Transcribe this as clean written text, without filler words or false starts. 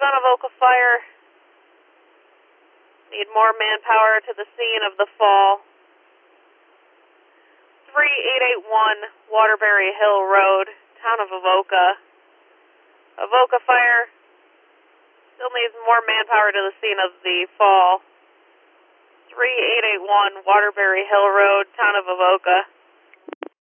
Son of Avoca fire. Need more manpower to the scene of the fall. 3881 Waterbury Hill Road, town of Avoca. Avoca fire. Still needs more manpower to the scene of the fall. 3881 Waterbury Hill Road, town of Avoca.